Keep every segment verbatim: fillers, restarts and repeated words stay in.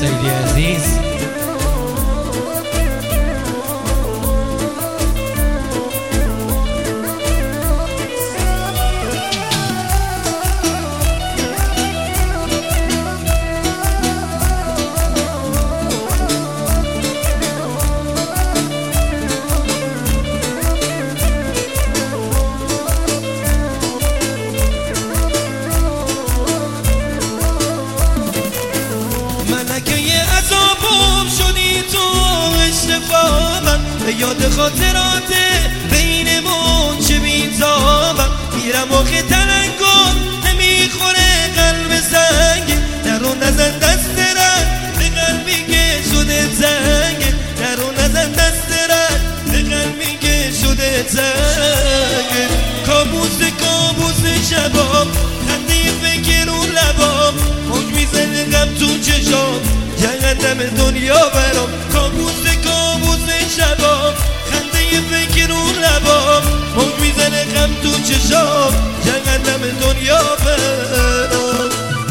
سیدی عزیز. به یاد خاطرات بینمون چه بی‌تابم، میرم آخه تلنگم نمیخوره قلب سنگ، درو نزن دست رد به قلبی که شده تنگ، درو نزن دست رد به قلبی که شده تنگ. کابوس کابوس شبام، خنده فکر و لبام، موج میزنه غم تو چشام، جهنم دنیا برام. کابوس کابوس شبام، خنده فکر و لبام، موج میزنه غم تو چشام، جهنم دنیا برام.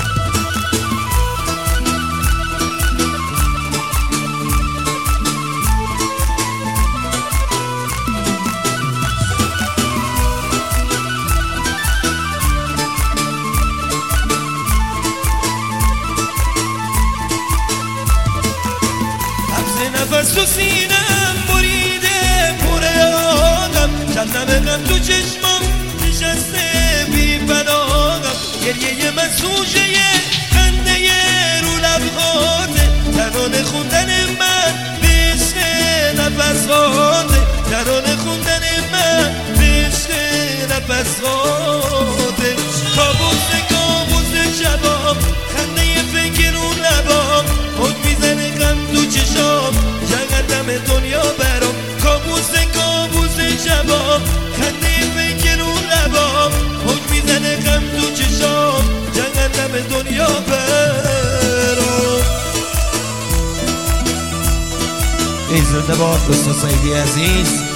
نفس تو سینم بریده پره آقم، شبنم غم تو چشمم نشسته بی پناهم، گریه من سوژه خنده رو لبهاته، ترانه خوندن من بهشت نفس هاته، ترانه خوندن من بهشت نفس هاته. کابوس کابوس شبام، خنده فکر و لبام، موج میزنه غم تو چشام، جهنم دنیا برام. کابوس کابوس شبام، خنده فکر و لبام، موج میزنه غم تو چشام، جهنم دنیا برام. ای زنده باد دوست سیدی عزیز.